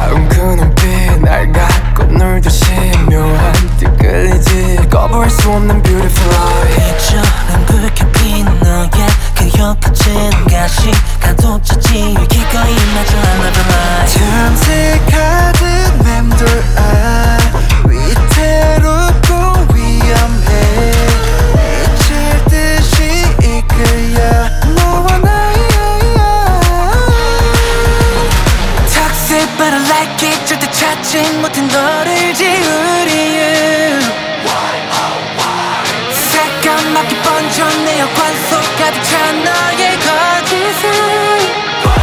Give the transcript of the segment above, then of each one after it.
차가운 그 눈빛 날 갖고 놀듯이 묘한 듯 끌리지 거부할 수 없는 beautiful eye 빛처럼 붉게 피는 너의 그 혀끝은 가시가도차지 기꺼이 맞아 another life 탐색하듯 맴돌아 위태롭고 위험해 미칠 듯이 이끌려 너와 나의 Toxic but I like it 절대 찾지 못한 너를 지우리 you 새까맣게 번져 내 혈관 속 가득 찬 너의 거짓은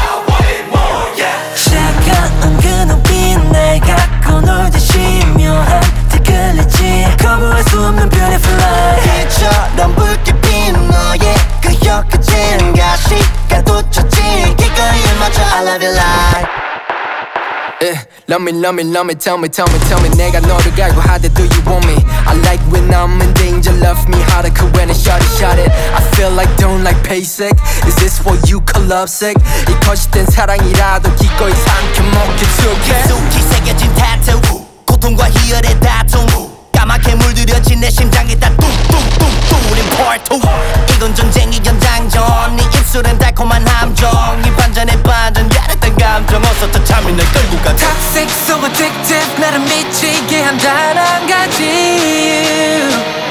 차가운 그 눈빛 날 갖고 놀듯이 묘한 듯 끌리지 거부할 수 없는 beautiful life 빛처럼 붉게 핀 너의 그 혀끝은 가시가도차지 기꺼이 맞춰 I love you like Love me, love me, love me, tell me, tell me, tell me 내가 너를 갈고 하대 do you want me I like when I'm in danger love me harder 그 when I shot it I feel like don't like basic Is this what you call lovesick 이 거짓된 사랑이라도 기꺼이 삼켜먹게 툭해 깊숙이 새겨진 타투 고통과 희열의 다툼 까맣게 물들여진 내 심장에 다 뚱뚱뚱 우린 part 2 이건 전쟁이 연장전 네 입술엔 달콤한 함정 이 반전에 반전 야릇한 감정 어서 더 참이 날 끌고 가 Toxic so addictive 나를 미치게 한 단 한 가지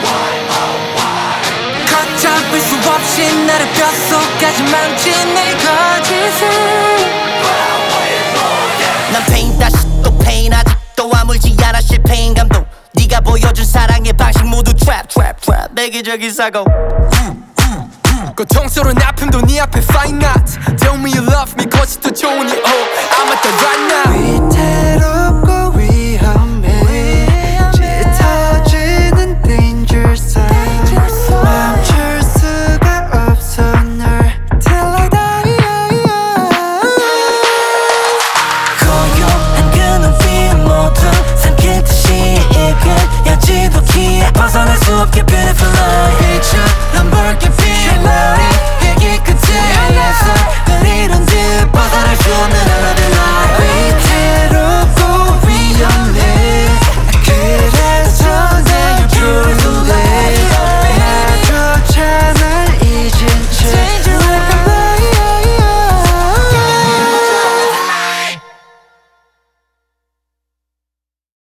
걷잡을 수 없이 나를 뼛속까지 망친 내 거짓은 난 pain 다시 또 pain 아직도 아물지 않아 실패인 감동 네가 보여준 사랑의 방식 모두 trap 내기적인 사고 고통스러운 아픔도 네 앞에 fine not Tell me you love me 거짓도 좋으니 oh I'm at the right now 위태롭고 위험해 짙어지는 danger zone 멈출 수가 없어 널 till I die 고요한 그 눈빛 모두 삼킬 듯이 이끌려지도 기에 벗어날 수 없게 beautiful